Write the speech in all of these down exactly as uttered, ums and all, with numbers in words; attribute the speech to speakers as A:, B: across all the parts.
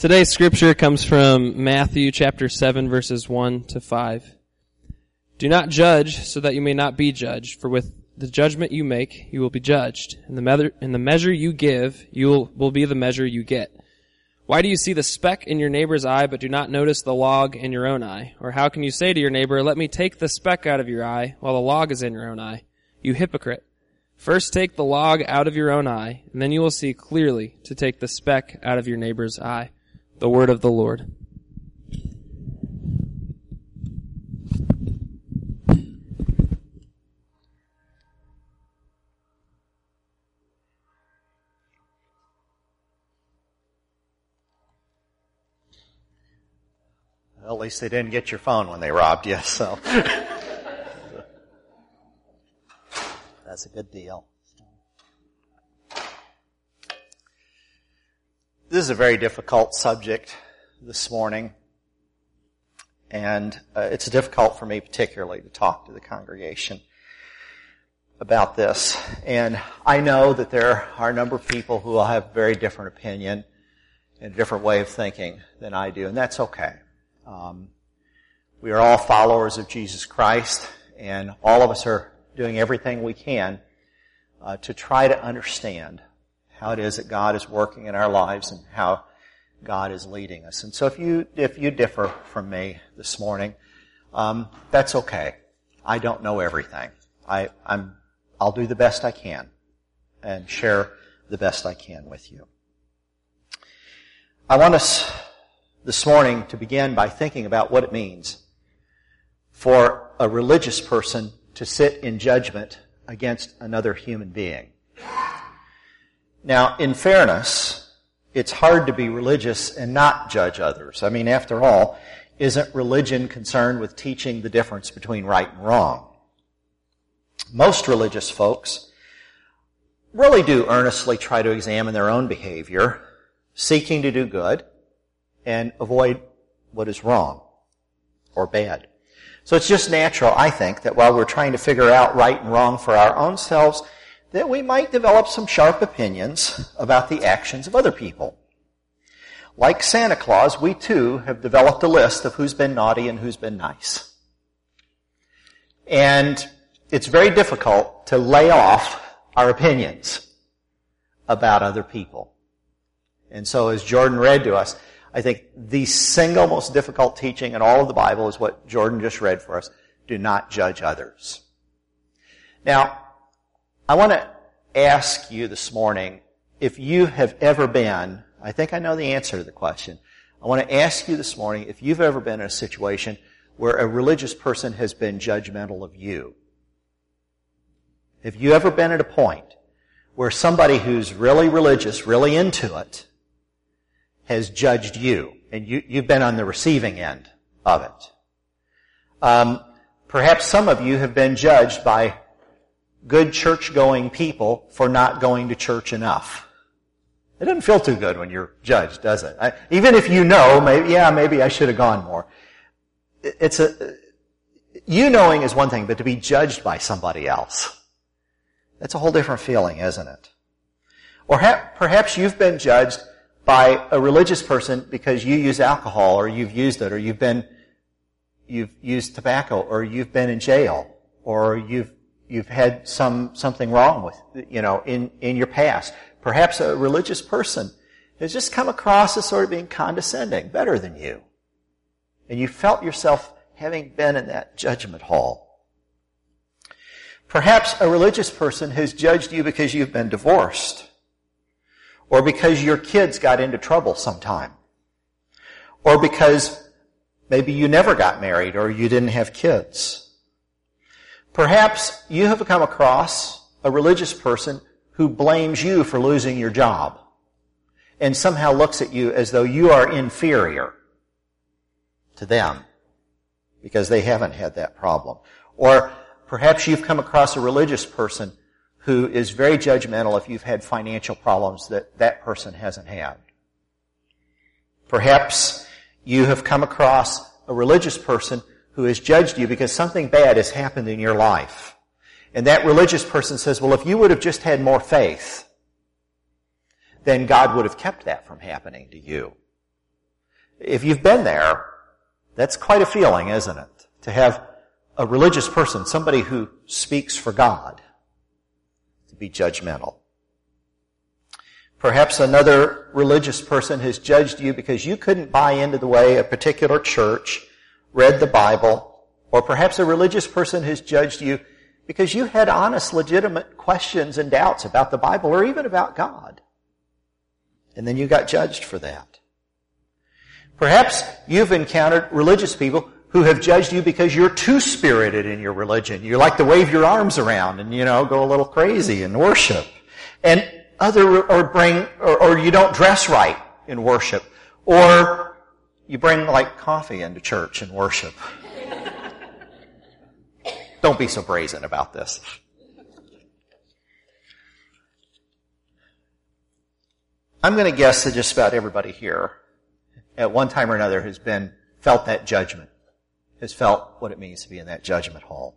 A: Today's scripture comes from Matthew chapter seven, verses one to five. Do not judge so that you may not be judged, for with the judgment you make, you will be judged. And the, measure, and the measure you give, you will, will be the measure you get. Why do you see the speck in your neighbor's eye, but do not notice the log in your own eye? Or how can you say to your neighbor, let me take the speck out of your eye, while the log is in your own eye? You hypocrite. First take the log out of your own eye, and then you will see clearly to take the speck out of your neighbor's eye. The word of the Lord.
B: Well, at least they didn't get your phone when they robbed you, so. That's a good deal. This is a very difficult subject this morning, and uh, it's difficult for me particularly to talk to the congregation about this. And I know that there are a number of people who will have a very different opinion and a different way of thinking than I do, and that's okay. Um, we are all followers of Jesus Christ, and all of us are doing everything we can uh, to try to understand how it is that God is working in our lives and how God is leading us. And so if you if you differ from me this morning, um, that's okay. I don't know everything. I, I'm I'll do the best I can and share the best I can with you. I want us this morning to begin by thinking about what it means for a religious person to sit in judgment against another human being. Now, in fairness, it's hard to be religious and not judge others. I mean, after all, isn't religion concerned with teaching the difference between right and wrong? Most religious folks really do earnestly try to examine their own behavior, seeking to do good and avoid what is wrong or bad. So it's just natural, I think, that while we're trying to figure out right and wrong for our own selves, that we might develop some sharp opinions about the actions of other people. Like Santa Claus, we too have developed a list of who's been naughty and who's been nice. And it's very difficult to lay off our opinions about other people. And so as Jordan read to us, I think the single most difficult teaching in all of the Bible is what Jordan just read for us. Do not judge others. Now, I want to ask you this morning if you have ever been, I think I know the answer to the question. I want to ask you this morning if you've ever been in a situation where a religious person has been judgmental of you. Have you ever been at a point where somebody who's really religious, really into it, has judged you, and you, you've been on the receiving end of it? Um, perhaps some of you have been judged by good church-going people for not going to church enough. It doesn't feel too good when you're judged, does it? I, even if you know, maybe, yeah, maybe I should have gone more. It's a, you knowing is one thing, but to be judged by somebody else, that's a whole different feeling, isn't it? Or ha- perhaps you've been judged by a religious person because you use alcohol, or you've used it, or you've been, you've used tobacco, or you've been in jail, or you've You've had some something wrong with, you know, in, in your past. Perhaps a religious person has just come across as sort of being condescending, better than you. And you felt yourself having been in that judgment hall. Perhaps a religious person has judged you because you've been divorced, or because your kids got into trouble sometime, or because maybe you never got married or you didn't have kids. Perhaps you have come across a religious person who blames you for losing your job and somehow looks at you as though you are inferior to them because they haven't had that problem. Or perhaps you've come across a religious person who is very judgmental if you've had financial problems that that person hasn't had. Perhaps you have come across a religious person who has judged you because something bad has happened in your life. And that religious person says, well, if you would have just had more faith, then God would have kept that from happening to you. If you've been there, that's quite a feeling, isn't it? To have a religious person, somebody who speaks for God, to be judgmental. Perhaps another religious person has judged you because you couldn't buy into the way a particular church read the Bible, or perhaps a religious person has judged you because you had honest, legitimate questions and doubts about the Bible or even about God. And then you got judged for that. Perhaps you've encountered religious people who have judged you because you're too spirited in your religion. You like to wave your arms around and, you know, go a little crazy in worship. And other, or bring, or, or you don't dress right in worship. Or you bring like coffee into church and worship. Don't be so brazen about this. I'm going to guess that just about everybody here at one time or another has been, felt that judgment, has felt what it means to be in that judgment hall.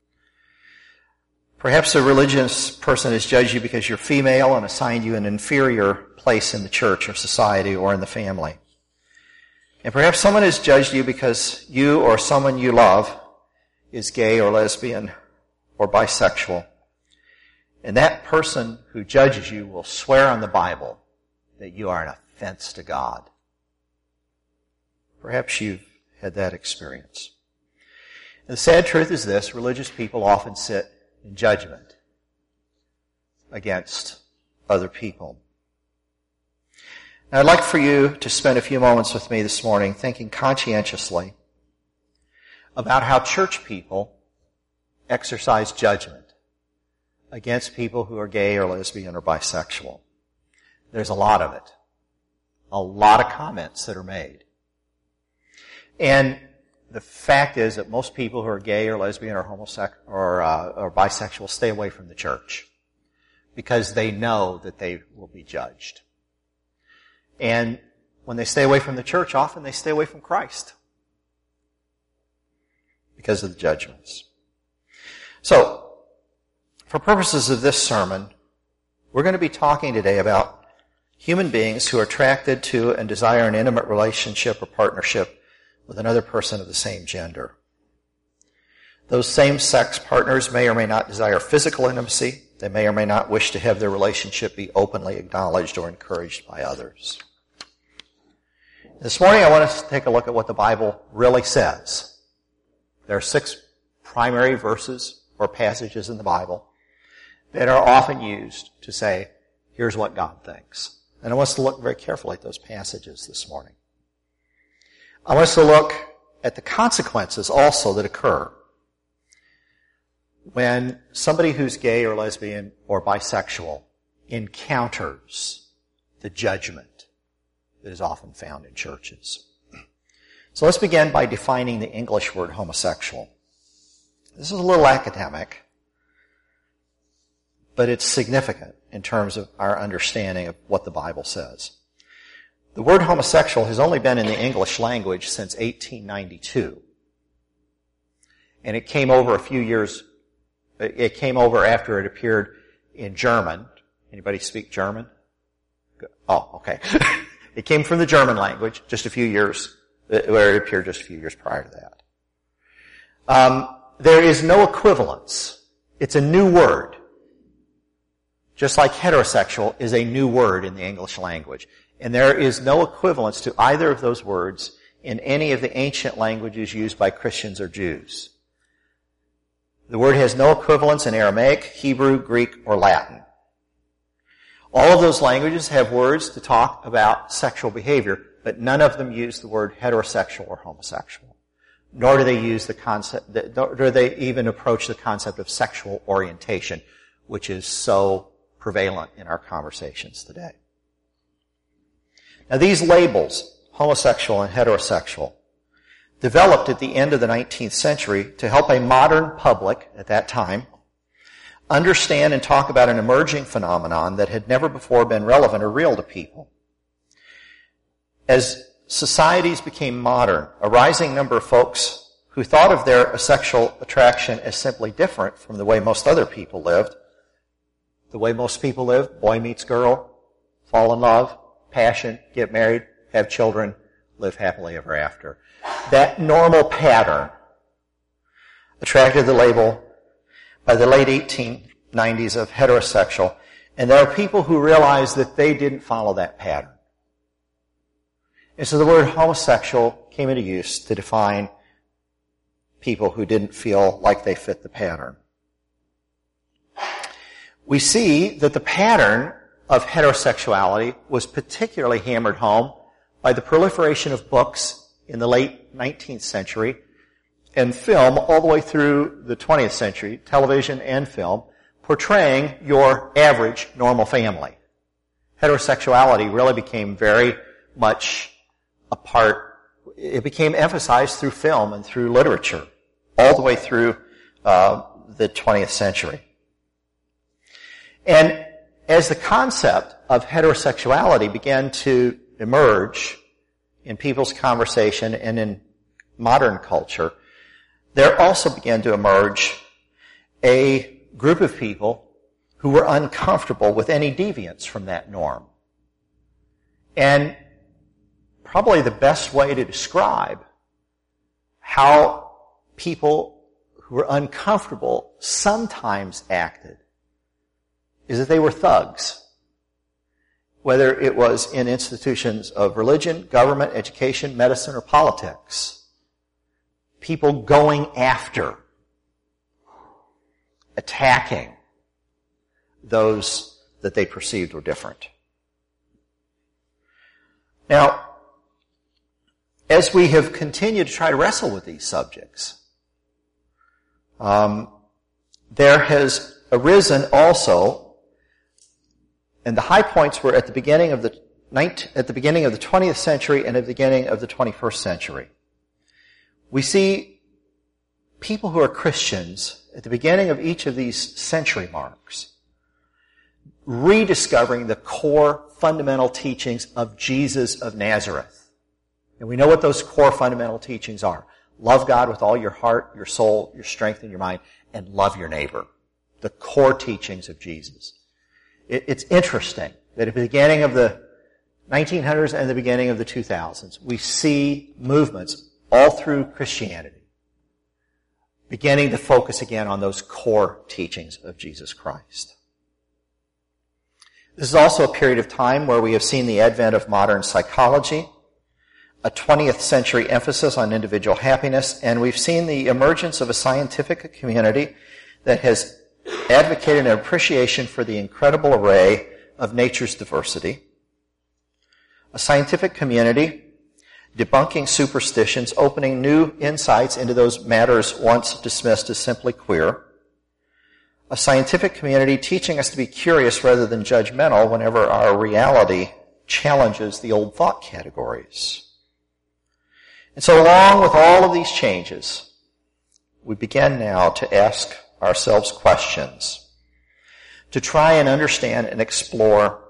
B: Perhaps a religious person has judged you because you're female and assigned you an inferior place in the church or society or in the family. And perhaps someone has judged you because you or someone you love is gay or lesbian or bisexual. And that person who judges you will swear on the Bible that you are an offense to God. Perhaps you've had that experience. And the sad truth is this: religious people often sit in judgment against other people. Now, I'd like for you to spend a few moments with me this morning thinking conscientiously about how church people exercise judgment against people who are gay or lesbian or bisexual. There's a lot of it. A lot of comments that are made. And the fact is that most people who are gay or lesbian or homosexual or, uh, or bisexual stay away from the church because they know that they will be judged. And when they stay away from the church, often they stay away from Christ because of the judgments. So, for purposes of this sermon, we're going to be talking today about human beings who are attracted to and desire an intimate relationship or partnership with another person of the same gender. Those same-sex partners may or may not desire physical intimacy. They may or may not wish to have their relationship be openly acknowledged or encouraged by others. This morning I want us to take a look at what the Bible really says. There are six primary verses or passages in the Bible that are often used to say, here's what God thinks. And I want us to look very carefully at those passages this morning. I want us to look at the consequences also that occur when somebody who's gay or lesbian or bisexual encounters the judgment that is often found in churches. So let's begin by defining the English word homosexual. This is a little academic, but it's significant in terms of our understanding of what the Bible says. The word homosexual has only been in the English language since eighteen ninety-two. And it came over a few years, it came over after it appeared in German. Anybody speak German? Oh, okay. It came from the German language just a few years, where it appeared just a few years prior to that. Um, there is no equivalence. It's a new word. Just like heterosexual is a new word in the English language. And there is no equivalence to either of those words in any of the ancient languages used by Christians or Jews. The word has no equivalence in Aramaic, Hebrew, Greek, or Latin. All of those languages have words to talk about sexual behavior, but none of them use the word heterosexual or homosexual. Nor do they use the concept, nor do they even approach the concept of sexual orientation, which is so prevalent in our conversations today. Now, these labels, homosexual and heterosexual, developed at the end of the nineteenth century to help a modern public at that time understand and talk about an emerging phenomenon that had never before been relevant or real to people. As societies became modern, a rising number of folks who thought of their sexual attraction as simply different from the way most other people lived, the way most people live, boy meets girl, fall in love, passion, get married, have children, live happily ever after. That normal pattern attracted the label by the late eighteen nineties of heterosexual, and there are people who realize that they didn't follow that pattern. And so the word homosexual came into use to define people who didn't feel like they fit the pattern. We see that the pattern of heterosexuality was particularly hammered home by the proliferation of books in the late nineteenth century and film all the way through the twentieth century, television and film, portraying your average normal family. Heterosexuality really became very much a part, it became emphasized through film and through literature all the way through uh, the twentieth century. And as the concept of heterosexuality began to emerge in people's conversation and in modern culture, there also began to emerge a group of people who were uncomfortable with any deviance from that norm. And probably the best way to describe how people who were uncomfortable sometimes acted is that they were thugs. Whether it was in institutions of religion, government, education, medicine, or politics. People going after, attacking those that they perceived were different. Now, as we have continued to try to wrestle with these subjects, um, there has arisen also, and the high points were at the beginning of the nineteenth, at the beginning of the twentieth century and at the beginning of the twenty-first century. We see people who are Christians at the beginning of each of these century marks rediscovering the core fundamental teachings of Jesus of Nazareth. And we know what those core fundamental teachings are. Love God with all your heart, your soul, your strength, and your mind, and love your neighbor. The core teachings of Jesus. It's interesting that at the beginning of the nineteen hundreds and the beginning of the two thousands, we see movements all through Christianity beginning to focus again on those core teachings of Jesus Christ. This is also a period of time where we have seen the advent of modern psychology, a twentieth century emphasis on individual happiness, and we've seen the emergence of a scientific community that has advocated an appreciation for the incredible array of nature's diversity, a scientific community debunking superstitions, opening new insights into those matters once dismissed as simply queer, a scientific community teaching us to be curious rather than judgmental whenever our reality challenges the old thought categories. And so along with all of these changes, we begin now to ask ourselves questions, to try and understand and explore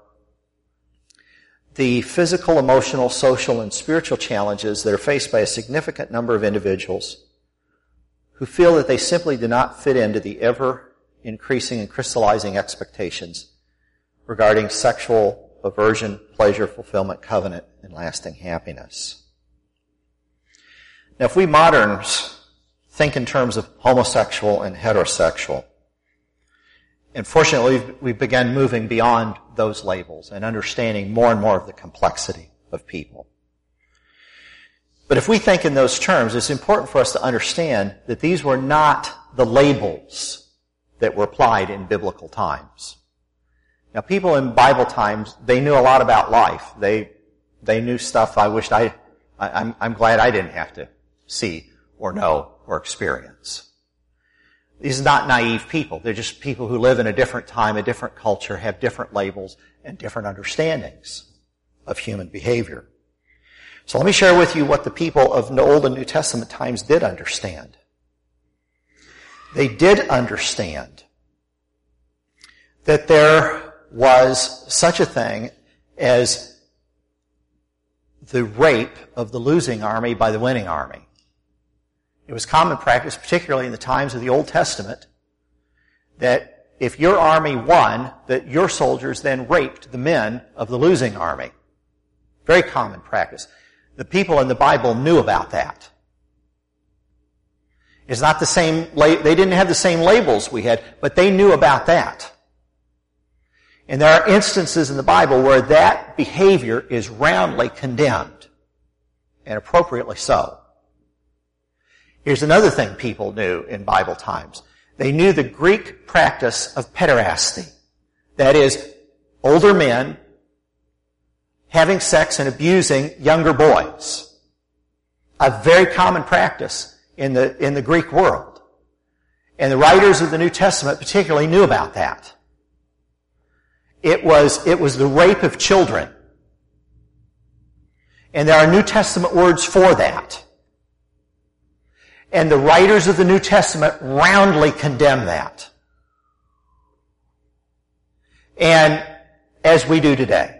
B: the physical, emotional, social, and spiritual challenges that are faced by a significant number of individuals who feel that they simply do not fit into the ever-increasing and crystallizing expectations regarding sexual aversion, pleasure, fulfillment, covenant, and lasting happiness. Now, if we moderns think in terms of homosexual and heterosexual, and fortunately, we've, we've begun moving beyond those labels and understanding more and more of the complexity of people. But if we think in those terms, it's important for us to understand that these were not the labels that were applied in biblical times. Now, people in Bible times, they knew a lot about life. They they knew stuff I wished I, I I'm, I'm glad I didn't have to see or know or experience. These are not naive people. They're just people who live in a different time, a different culture, have different labels and different understandings of human behavior. So let me share with you what the people of the Old and New Testament times did understand. They did understand that there was such a thing as the rape of the losing army by the winning army. It was common practice, particularly in the times of the Old Testament, that if your army won, that your soldiers then raped the men of the losing army. Very common practice. The people in the Bible knew about that. It's not the same, they didn't have the same labels we had, but they knew about that. And there are instances in the Bible where that behavior is roundly condemned, and appropriately so. Here's another thing people knew in Bible times. They knew the Greek practice of pederasty. That is, older men having sex and abusing younger boys. A very common practice in the, in the Greek world. And the writers of the New Testament particularly knew about that. It was, it was the rape of children. And there are New Testament words for that. And the writers of the New Testament roundly condemn that. And as we do today.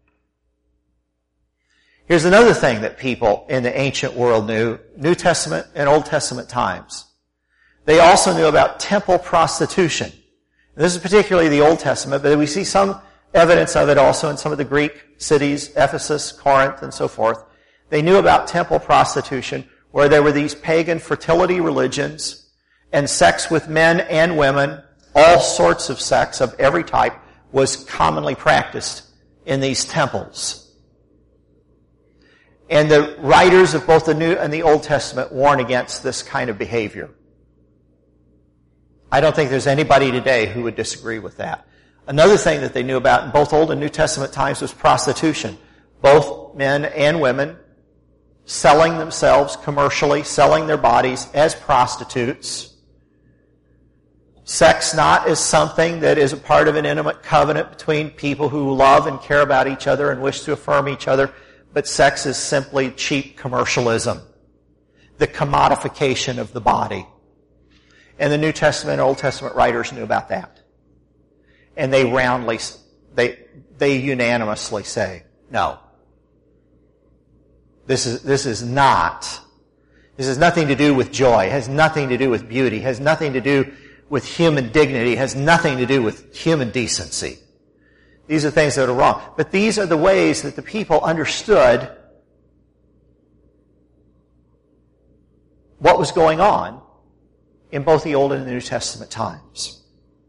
B: Here's another thing that people in the ancient world knew, New Testament and Old Testament times. They also knew about temple prostitution. This is particularly the Old Testament, but we see some evidence of it also in some of the Greek cities, Ephesus, Corinth, and so forth. They knew about temple prostitution, where there were these pagan fertility religions, and sex with men and women, all sorts of sex of every type, was commonly practiced in these temples. And the writers of both the New and the Old Testament warn against this kind of behavior. I don't think there's anybody today who would disagree with that. Another thing that they knew about in both Old and New Testament times was prostitution. Both men and women selling themselves commercially, selling their bodies as prostitutes. Sex not as something that is a part of an intimate covenant between people who love and care about each other and wish to affirm each other, but sex is simply cheap commercialism, the commodification of the body. And the New Testament and Old Testament writers knew about that. And they roundly, they, they unanimously say, no. This is, this is not, this has nothing to do with joy, has nothing to do with beauty, has nothing to do with human dignity, has nothing to do with human decency. These are things that are wrong. But these are the ways that the people understood what was going on in both the Old and the New Testament times.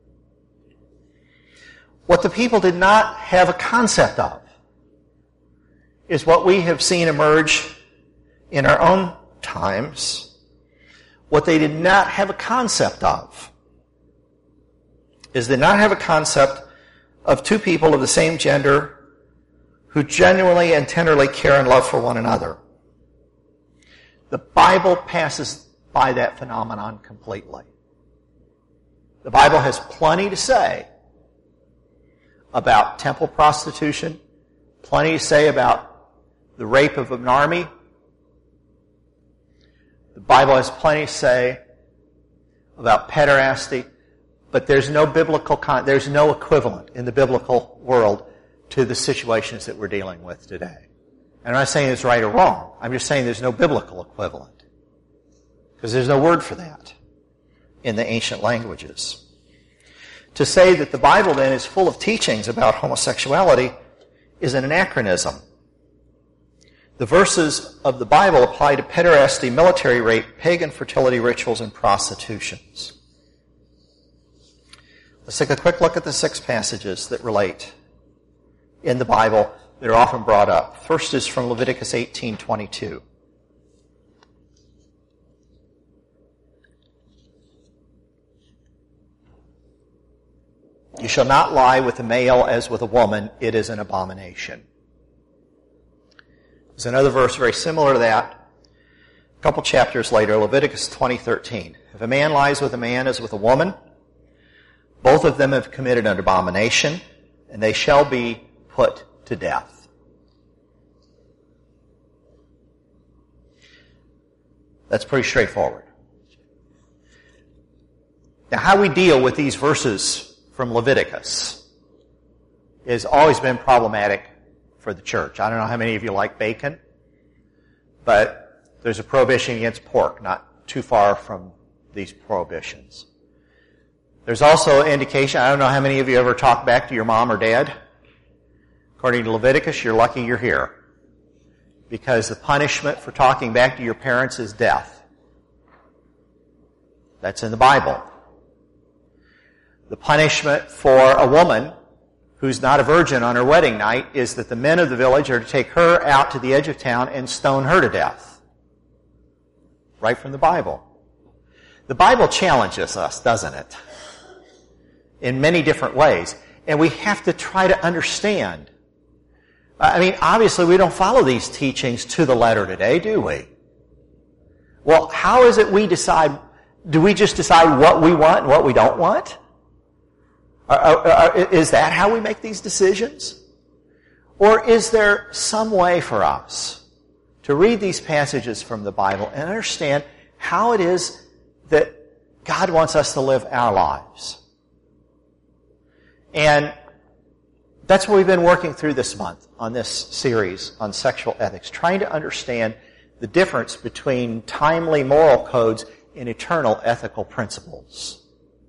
B: What the people did not have a concept of is what we have seen emerge in our own times. What they did not have a concept of is they did not have a concept of two people of the same gender who genuinely and tenderly care and love for one another. The Bible passes by that phenomenon completely. The Bible has plenty to say about temple prostitution, plenty to say about the rape of an army. The Bible has plenty to say about pederasty, but there's no biblical con- there's no equivalent in the biblical world to the situations that we're dealing with today. And I'm not saying it's right or wrong. I'm just saying there's no biblical equivalent. Because there's no word for that in the ancient languages. To say that the Bible then is full of teachings about homosexuality is an anachronism. The verses of the Bible apply to pederasty, military rape, pagan fertility rituals, and prostitutions. Let's take a quick look at the six passages that relate in the Bible that are often brought up. First is from Leviticus eighteen twenty-two. You shall not lie with a male as with a woman. It is an abomination. There's another verse very similar to that. A couple chapters later, Leviticus twenty thirteen. If a man lies with a man as with a woman, both of them have committed an abomination, and they shall be put to death. That's pretty straightforward. Now, how we deal with these verses from Leviticus has always been problematic for the church. I don't know how many of you like bacon, but there's a prohibition against pork, not too far from these prohibitions. There's also indication, I don't know how many of you ever talk back to your mom or dad. According to Leviticus, you're lucky you're here. because the punishment for talking back to your parents is death. That's in the Bible. The punishment for a woman who's not a virgin on her wedding night is that the men of the village are to take her out to the edge of town and stone her to death. Right from the Bible. The Bible challenges us, doesn't it? In many different ways. And we have to try to understand. I mean, obviously we don't follow these teachings to the letter today, do we? Well, how is it we decide? Do we just decide what we want and what we don't want? Are, are, are, is that how we make these decisions? Or is there some way for us to read these passages from the Bible and understand how it is that God wants us to live our lives? And that's what we've been working through this month on this series on sexual ethics, trying to understand the difference between timely moral codes and eternal ethical principles.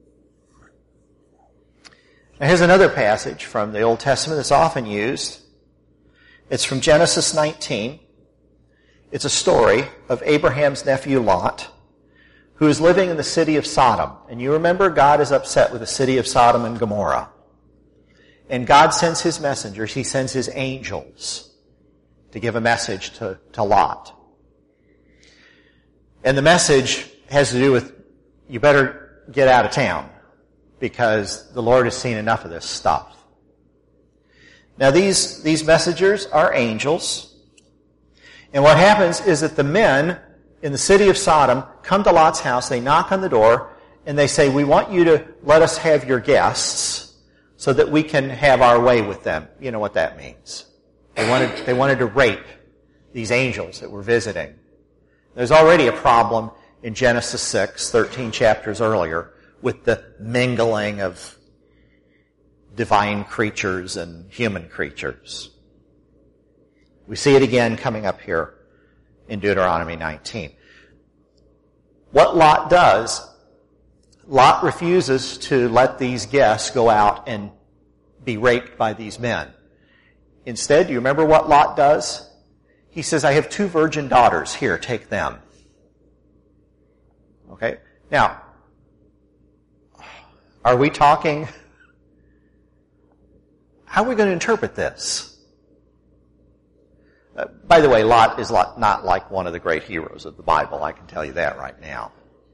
B: Now, here's another passage from the Old Testament that's often used. It's from Genesis nineteen. It's a story of Abraham's nephew Lot, who is living in the city of Sodom. And you remember God is upset with the city of Sodom and Gomorrah. And God sends his messengers, he sends his angels to give a message to, to Lot. And the message has to do with, you better get out of town, because the Lord has seen enough of this stuff. Now these, these messengers are angels. And what happens is that the men in the city of Sodom come to Lot's house, they knock on the door, and they say, we want you to let us have your guests so that we can have our way with them. You know what that means. They wanted, they wanted to rape these angels that were visiting. There's already a problem in Genesis six, thirteen chapters earlier, with the mingling of divine creatures and human creatures. We see it again coming up here in Deuteronomy nineteen. What Lot does, Lot refuses to let these guests go out and be raped by these men. Instead, do you remember what Lot does? He says, I have two virgin daughters. Here, take them. Okay? Now, are we talking, how are we going to interpret this? Uh, by the way, Lot is not like one of the great heroes of the Bible. I can tell you that right now.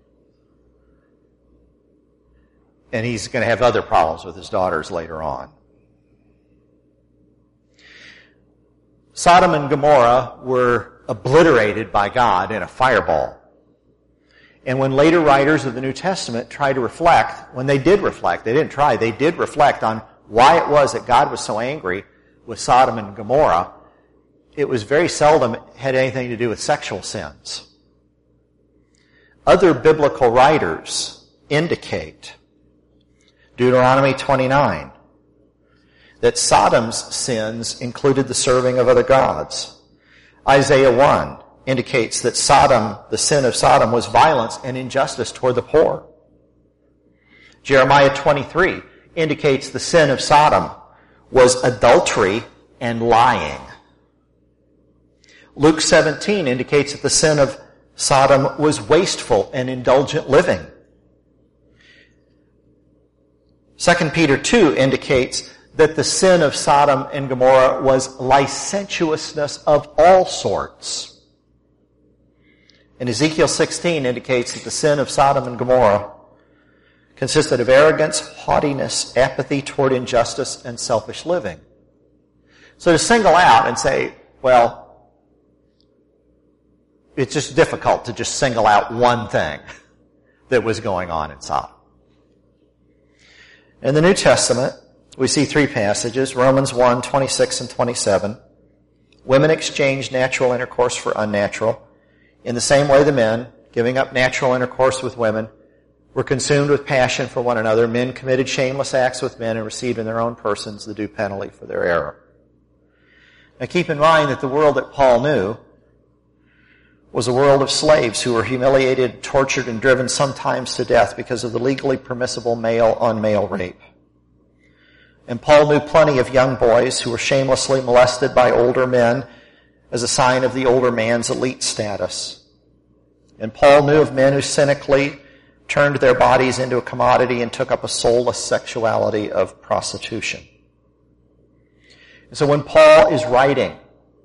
B: And he's going to have other problems with his daughters later on. Sodom and Gomorrah were obliterated by God in a fireball. And when later writers of the New Testament try to reflect, when they did reflect, they didn't try, they did reflect on why it was that God was so angry with Sodom and Gomorrah, it was very seldom had anything to do with sexual sins. Other biblical writers indicate, Deuteronomy twenty-nine, that Sodom's sins included the serving of other gods. Isaiah one indicates that Sodom, the sin of Sodom, was violence and injustice toward the poor. Jeremiah twenty-three indicates the sin of Sodom was adultery and lying. Luke seventeen indicates that the sin of Sodom was wasteful and indulgent living. Second Peter two indicates that the sin of Sodom and Gomorrah was licentiousness of all sorts. And Ezekiel sixteen indicates that the sin of Sodom and Gomorrah consisted of arrogance, haughtiness, apathy toward injustice, and selfish living. So to single out and say, well, it's just difficult to just single out one thing that was going on in Sodom. In the New Testament, we see three passages, Romans one, twenty-six and twenty-seven. Women exchanged natural intercourse for unnatural. In the same way the men, giving up natural intercourse with women, were consumed with passion for one another. Men committed shameless acts with men and received in their own persons the due penalty for their error. Now keep in mind that the world that Paul knew was a world of slaves who were humiliated, tortured, and driven sometimes to death because of the legally permissible male-on-male rape. And Paul knew plenty of young boys who were shamelessly molested by older men as a sign of the older man's elite status. And Paul knew of men who cynically turned their bodies into a commodity and took up a soulless sexuality of prostitution. And so when Paul is writing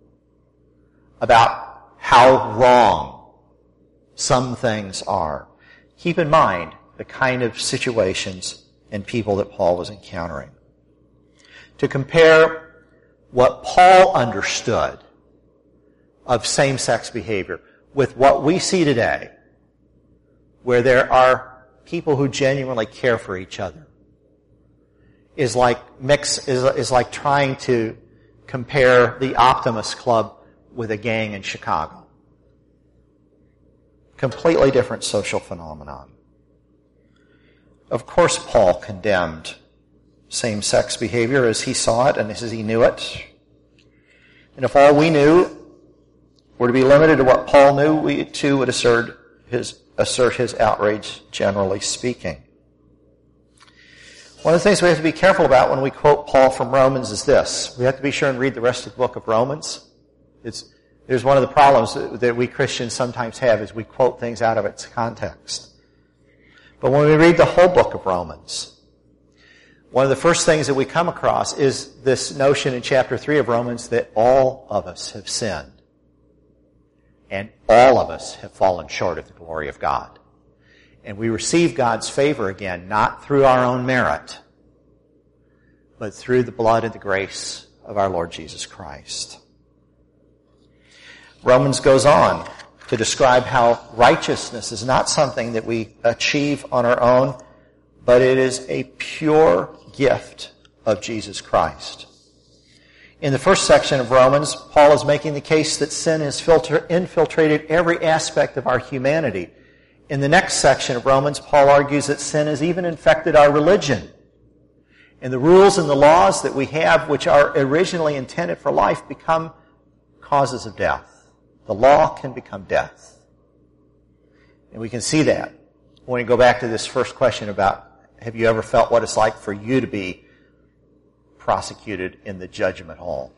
B: about how wrong some things are, keep in mind the kind of situations and people that Paul was encountering. To compare what Paul understood of same-sex behavior with what we see today, where there are people who genuinely care for each other, is like mix is, is like trying to compare the Optimist Club with a gang in Chicago. Completely different social phenomenon. Of course, Paul condemned same-sex behavior as he saw it and as he knew it. And if all we knew were to be limited to what Paul knew, we too would assert his, assert his outrage, generally speaking. One of the things we have to be careful about when we quote Paul from Romans is this. We have to be sure and read the rest of the book of Romans. It's, there's one of the problems that, that we Christians sometimes have is we quote things out of its context. But when we read the whole book of Romans, one of the first things that we come across is this notion in chapter three of Romans that all of us have sinned. And all of us have fallen short of the glory of God. And we receive God's favor again, not through our own merit, but through the blood and the grace of our Lord Jesus Christ. Romans goes on to describe how righteousness is not something that we achieve on our own, but it is a pure gift of Jesus Christ. In the first section of Romans, Paul is making the case that sin has filter, infiltrated every aspect of our humanity. In the next section of Romans, Paul argues that sin has even infected our religion. And the rules and the laws that we have, which are originally intended for life, become causes of death. The law can become death. And we can see that when we go back to this first question about, have you ever felt what it's like for you to be prosecuted in the judgment hall?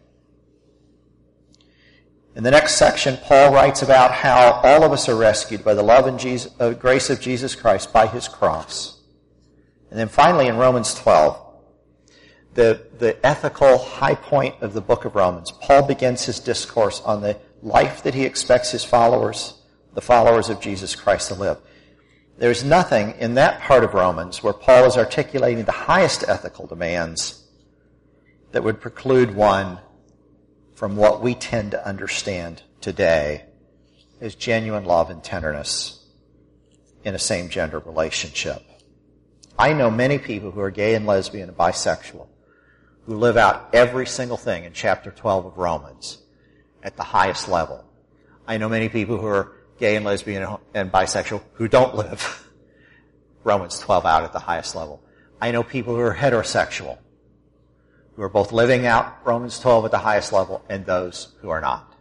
B: In the next section, Paul writes about how all of us are rescued by the love and Jesus, uh, grace of Jesus Christ by his cross. And then finally in Romans twelve, the, the ethical high point of the book of Romans, Paul begins his discourse on the life that he expects his followers, the followers of Jesus Christ, to live. There's nothing in that part of Romans where Paul is articulating the highest ethical demands that would preclude one from what we tend to understand today as genuine love and tenderness in a same-gender relationship. I know many people who are gay and lesbian and bisexual who live out every single thing in chapter twelve of Romans at the highest level. I know many people who are gay and lesbian and bisexual who don't live Romans twelve out at the highest level. I know people who are heterosexual who are both living out Romans twelve at the highest level and those who are not.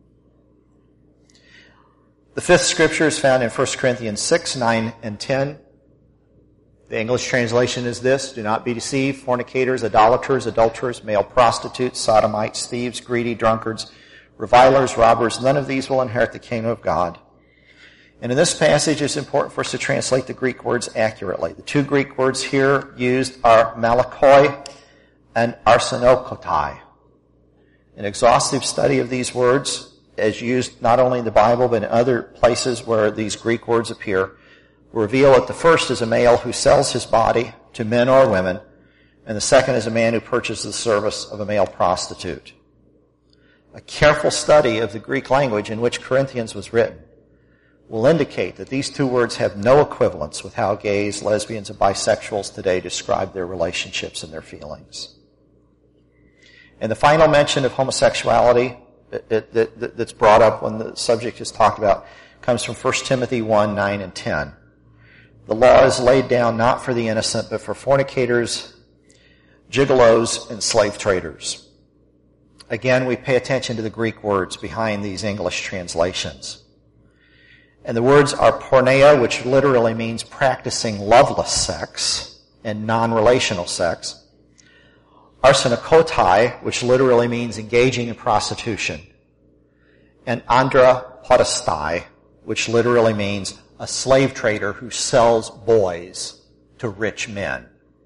B: The fifth scripture is found in First Corinthians six, nine, and ten. The English translation is this: do not be deceived, fornicators, idolaters, adulterers, male prostitutes, sodomites, thieves, greedy, drunkards, revilers, robbers, none of these will inherit the kingdom of God. And in this passage, it's important for us to translate the Greek words accurately. The two Greek words here used are malakoi and arsenokotai. An exhaustive study of these words, as used not only in the Bible but in other places where these Greek words appear, reveal that the first is a male who sells his body to men or women, and the second is a man who purchases the service of a male prostitute. A careful study of the Greek language in which Corinthians was written will indicate that these two words have no equivalence with how gays, lesbians, and bisexuals today describe their relationships and their feelings. And the final mention of homosexuality that, that, that, that's brought up when the subject is talked about comes from First Timothy one, nine, and ten. The law is laid down not for the innocent, but for fornicators, gigolos, and slave traders. Again, we pay attention to the Greek words behind these English translations. And the words are porneia, which literally means practicing loveless sex and non-relational sex. Arsenokotai, which literally means engaging in prostitution. an andrapodestai, which literally means a slave trader who sells boys to rich men.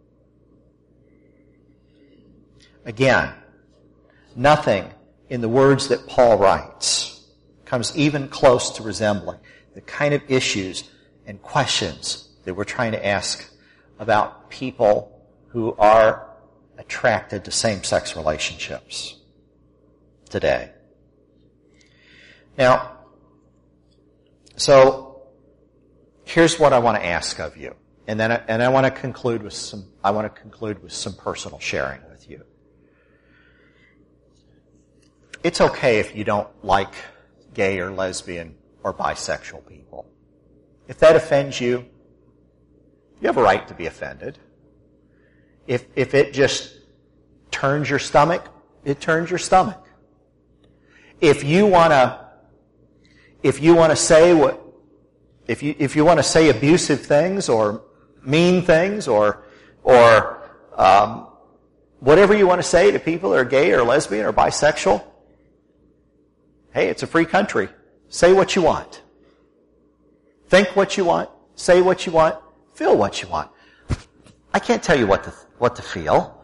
B: Again, nothing in the words that Paul writes comes even close to resembling the kind of issues and questions that we're trying to ask about people who are attracted to same-sex relationships today. Now, so here's what I want to ask of you, and then I, and I want to conclude with some. I want to conclude with some personal sharing with you. It's okay if you don't like gay or lesbian or bisexual people. If that offends you, you have a right to be offended. If if it just turns your stomach, it turns your stomach. If you want to, if you want to say what, if you if you want to say abusive things or mean things or or um, whatever you want to say to people that are gay or lesbian or bisexual, hey, it's a free country. Say what you want. Think what you want. Say what you want. Feel what you want. I can't tell you what to what to feel.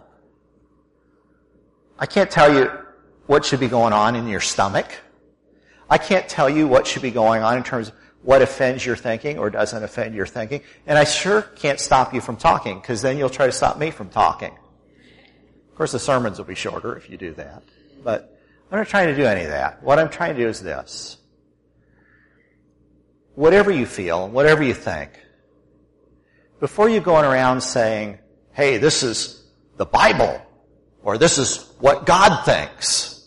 B: I can't tell you what should be going on in your stomach. I can't tell you what should be going on in terms of what offends your thinking or doesn't offend your thinking. And I sure can't stop you from talking, because then you'll try to stop me from talking. Of course, the sermons will be shorter if you do that. But I'm not trying to do any of that. What I'm trying to do is this. Whatever you feel, whatever you think, before you going around saying, hey, this is the Bible, or this is what God thinks,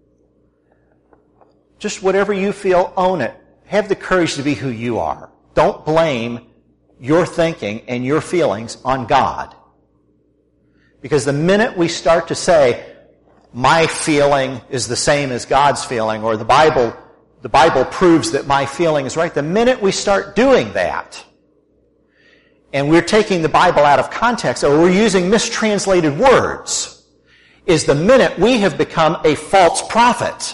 B: just whatever you feel, own it. Have the courage to be who you are. Don't blame your thinking and your feelings on God. Because the minute we start to say, my feeling is the same as God's feeling, or the Bible, the Bible proves that my feeling is right, the minute we start doing that, and we're taking the Bible out of context, or we're using mistranslated words, is the minute we have become a false prophet.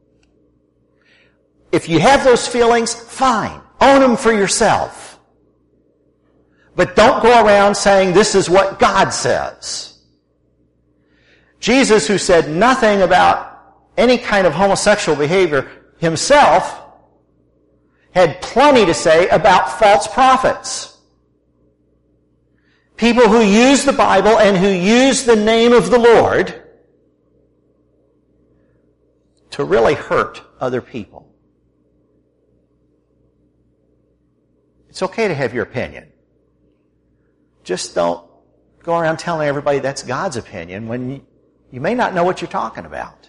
B: If you have those feelings, fine. Own them for yourself. But don't go around saying this is what God says. Jesus, who said nothing about any kind of homosexual behavior himself, had plenty to say about false prophets. People who use the Bible and who use the name of the Lord to really hurt other people. It's okay to have your opinion. Just don't go around telling everybody that's God's opinion when you, you may not know what you're talking about.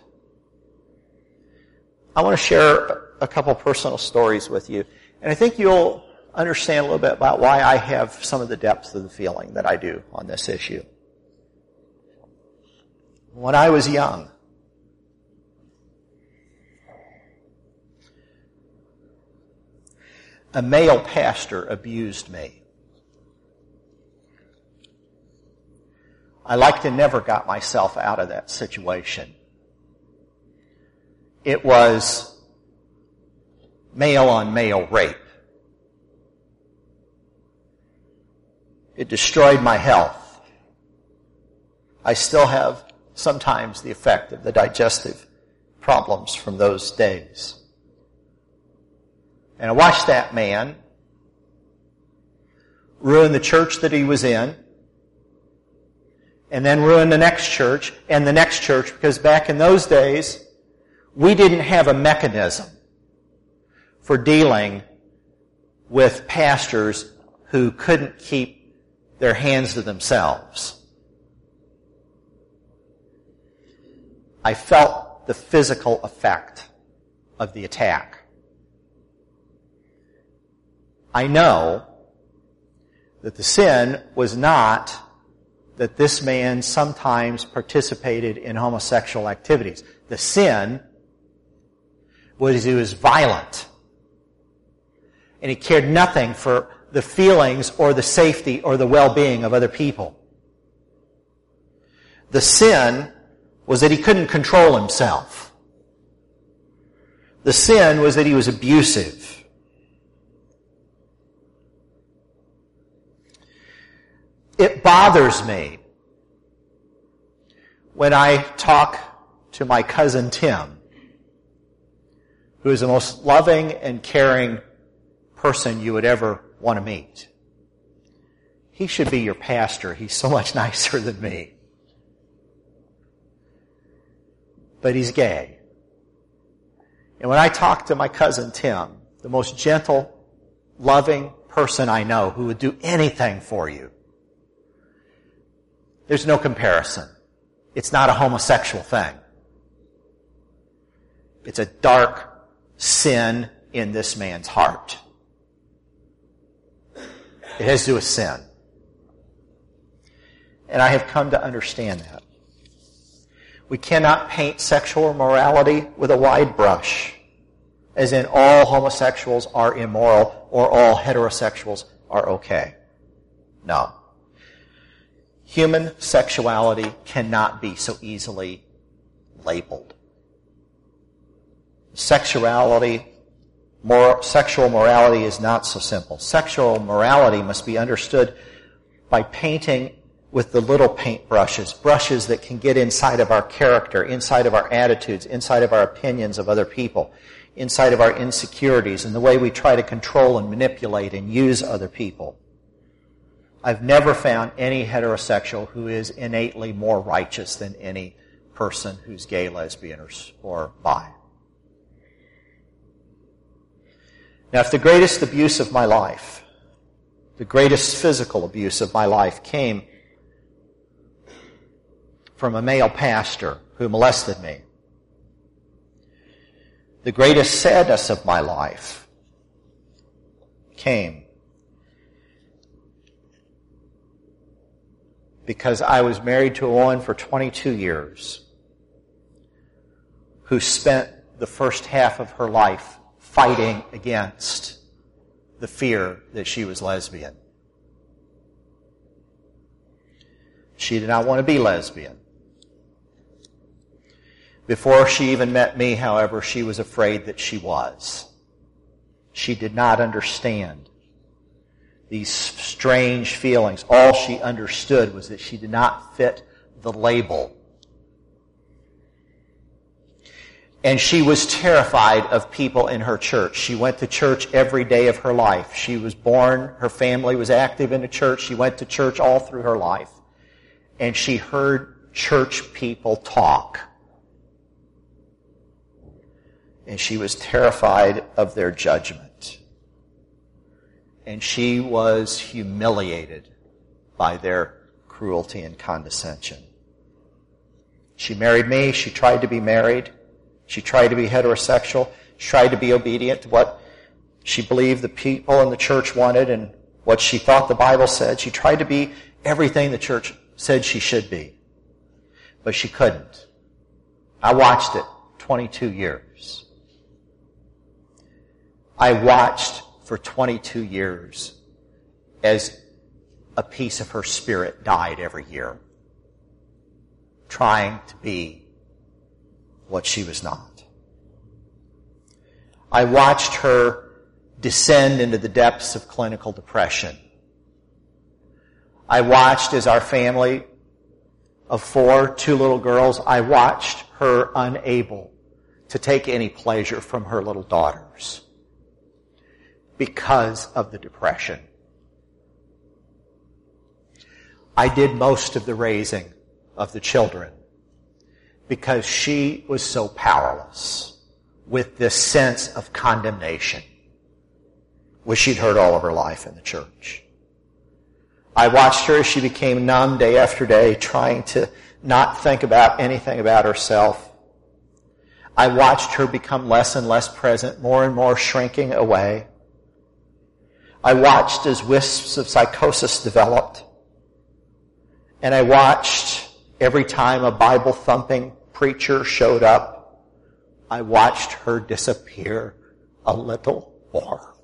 B: I want to share a couple personal stories with you, and I think you'll understand a little bit about why I have some of the depth of the feeling that I do on this issue. When I was young, a male pastor abused me. I like to never got myself out of that situation. It was male on male rape. It destroyed my health. I still have sometimes the effect of the digestive problems from those days. And I watched that man ruin the church that he was in, and then ruin the next church and the next church, because back in those days, we didn't have a mechanism for dealing with pastors who couldn't keep their hands to themselves. I felt the physical effect of the attack. I know that the sin was not that this man sometimes participated in homosexual activities. The sin was he was violent. And he cared nothing for the feelings or the safety or the well-being of other people. The sin was that he couldn't control himself. The sin was that he was abusive. It bothers me when I talk to my cousin Tim, who is the most loving and caring person you would ever want to meet. He should be your pastor. He's so much nicer than me. But he's gay. And when I talk to my cousin Tim, the most gentle, loving person I know who would do anything for you, there's no comparison. It's not a homosexual thing. It's a dark sin in this man's heart. It has to do with sin. And I have come to understand that. We cannot paint sexual morality with a wide brush, as in all homosexuals are immoral or all heterosexuals are okay. No. Human sexuality cannot be so easily labeled. Sexuality, moral, sexual morality is not so simple. Sexual morality must be understood by painting with the little paint brushes, brushes that can get inside of our character, inside of our attitudes, inside of our opinions of other people, inside of our insecurities, and the way we try to control and manipulate and use other people. I've never found any heterosexual who is innately more righteous than any person who's gay, lesbian, or, or bi. Now, if the greatest abuse of my life, the greatest physical abuse of my life came from a male pastor who molested me, the greatest sadness of my life came because I was married to a woman for twenty-two years who spent the first half of her life fighting against the fear that she was lesbian. She did not want to be lesbian. Before she even met me, however, she was afraid that she was. She did not understand these strange feelings. All she understood was that she did not fit the label. And she was terrified of people in her church. She went to church every day of her life. She was born, her family was active in the church. She went to church all through her life. And she heard church people talk. And she was terrified of their judgment. And she was humiliated by their cruelty and condescension. She married me. She tried to be married. She tried to be heterosexual. She tried to be obedient to what she believed the people in the church wanted and what she thought the Bible said. She tried to be everything the church said she should be. But she couldn't. I watched it twenty-two years. I watched for twenty-two years as a piece of her spirit died every year, trying to be what she was not. I watched her descend into the depths of clinical depression. I watched as our family of four, two little girls, I watched her unable to take any pleasure from her little daughters because of the depression. I did most of the raising of the children because she was so powerless with this sense of condemnation, which she'd heard all of her life in the church. I watched her as she became numb day after day, trying to not think about anything about herself. I watched her become less and less present, more and more shrinking away. I watched as wisps of psychosis developed. And I watched every time a Bible-thumping preacher showed up, I watched her disappear a little more.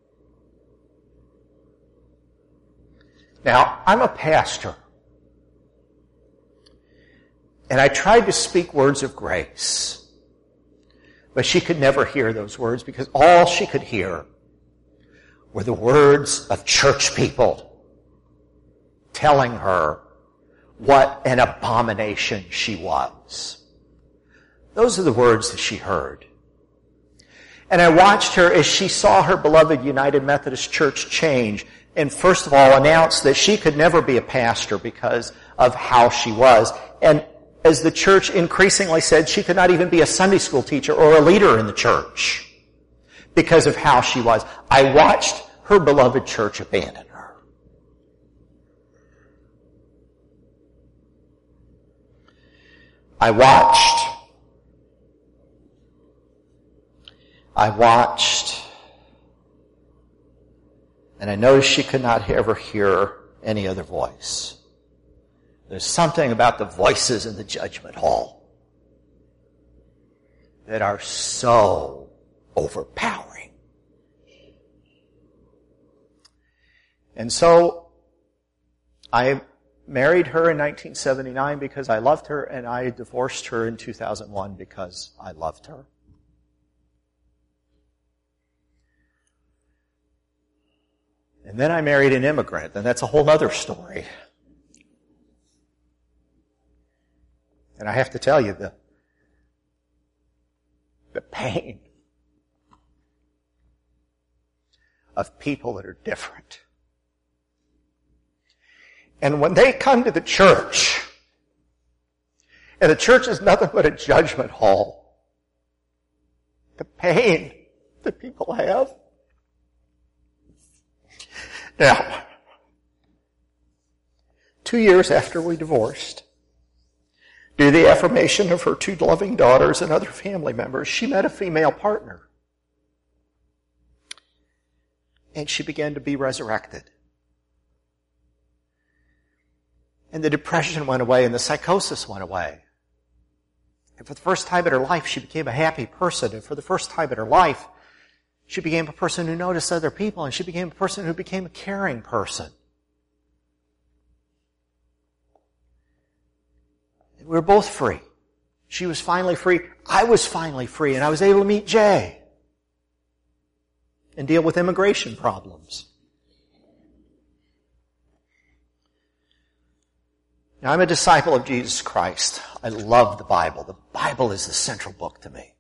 B: Now, I'm a pastor. And I tried to speak words of grace. But she could never hear those words because all she could hear were the words of church people telling her what an abomination she was. Those are the words that she heard. And I watched her as she saw her beloved United Methodist Church change and first of all announced that she could never be a pastor because of how she was. And as the church increasingly said, she could not even be a Sunday school teacher or a leader in the church because of how she was. I watched her beloved church abandon her. I watched I watched, and I noticed she could not ever hear any other voice. There's something about the voices in the judgment hall that are so overpowering. And so, I married her in nineteen seventy-nine because I loved her, and I divorced her in two thousand one because I loved her. And then I married an immigrant, and that's a whole other story. And I have to tell you, the, the pain of people that are different. And when they come to the church, and the church is nothing but a judgment hall, the pain that people have. Now, two years after we divorced, due to the affirmation of her two loving daughters and other family members, she met a female partner. And she began to be resurrected. And the depression went away and the psychosis went away. And for the first time in her life, she became a happy person. And for the first time in her life, she became a person who noticed other people, and she became a person who became a caring person. And we were both free. She was finally free. I was finally free, and I was able to meet Jay and deal with immigration problems. Now, I'm a disciple of Jesus Christ. I love the Bible. The Bible is the central book to me.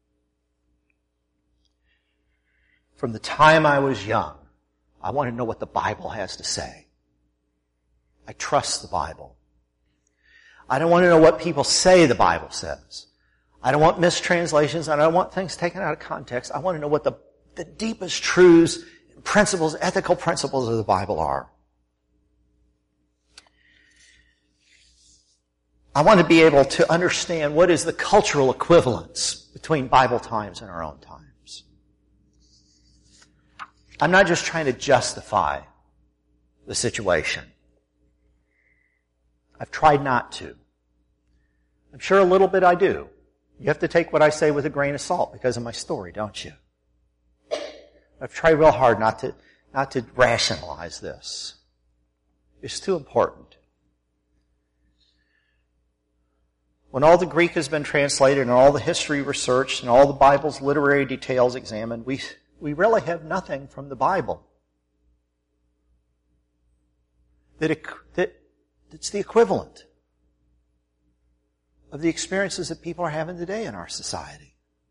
B: From the time I was young, I want to know what the Bible has to say. I trust the Bible. I don't want to know what people say the Bible says. I don't want mistranslations. I don't want things taken out of context. I want to know what the, the deepest truths, principles, ethical principles of the Bible are. I want to be able to understand what is the cultural equivalence between Bible times and our own times. I'm not just trying to justify the situation. I've tried not to. I'm sure a little bit I do. You have to take what I say with a grain of salt because of my story, don't you? I've tried real hard not to, not to rationalize this. It's too important. When all the Greek has been translated and all the history researched and all the Bible's literary details examined, we We really have nothing from the Bible that, it, that that's the equivalent of the experiences that people are having today in our society.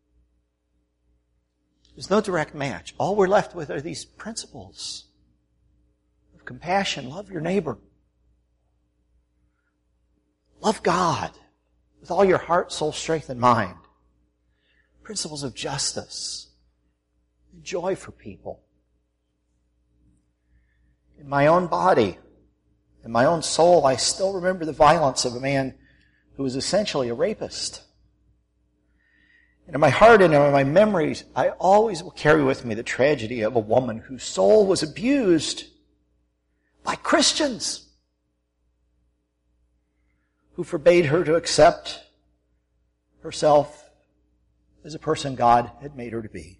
B: There's no direct match. All we're left with are these principles of compassion. Love your neighbor. Love God with all your heart, soul, strength, and mind. Principles of justice. Joy for people. In my own body, in my own soul, I still remember the violence of a man who was essentially a rapist. And in my heart and in my memories, I always will carry with me the tragedy of a woman whose soul was abused by Christians who forbade her to accept herself as a person God had made her to be.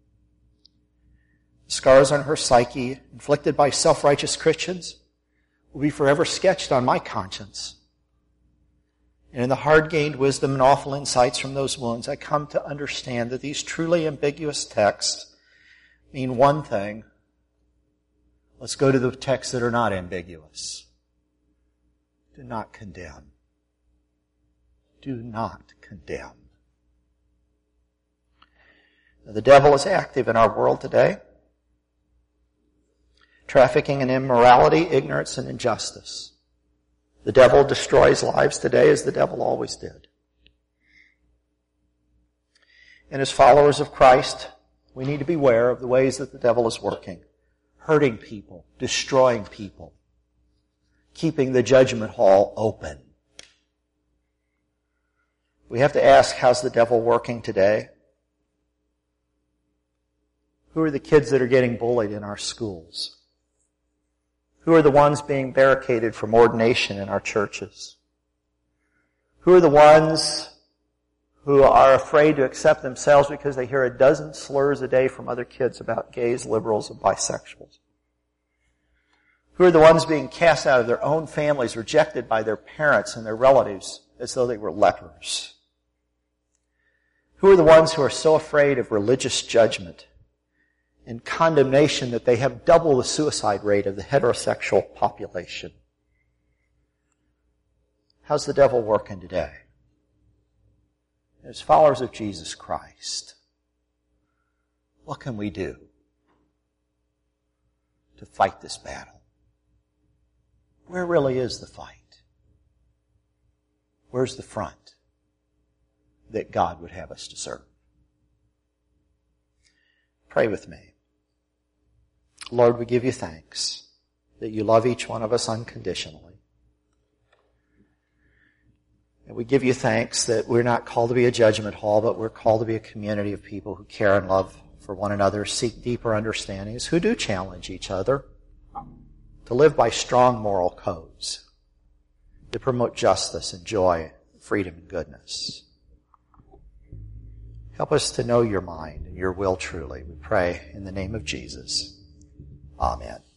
B: Scars on her psyche, inflicted by self-righteous Christians, will be forever sketched on my conscience. And in the hard-gained wisdom and awful insights from those wounds, I come to understand that these truly ambiguous texts mean one thing. Let's go to the texts that are not ambiguous. Do not condemn. Do not condemn. Now, the devil is active in our world today, trafficking in immorality, ignorance, and injustice. The devil destroys lives today as the devil always did. And as followers of Christ, we need to beware of the ways that the devil is working, hurting people, destroying people, keeping the judgment hall open. We have to ask, how's the devil working today? Who are the kids that are getting bullied in our schools? Who are the ones being barricaded from ordination in our churches? Who are the ones who are afraid to accept themselves because they hear a dozen slurs a day from other kids about gays, liberals, and bisexuals? Who are the ones being cast out of their own families, rejected by their parents and their relatives as though they were lepers? Who are the ones who are so afraid of religious judgment and condemnation that they have double the suicide rate of the heterosexual population? How's the devil working today? As followers of Jesus Christ, what can we do to fight this battle? Where really is the fight? Where's the front that God would have us to serve? Pray with me. Lord, we give you thanks that you love each one of us unconditionally. And we give you thanks that we're not called to be a judgment hall, but we're called to be a community of people who care and love for one another, seek deeper understandings, who do challenge each other to live by strong moral codes, to promote justice and joy, freedom and goodness. Help us to know your mind and your will truly. We pray in the name of Jesus. Amen.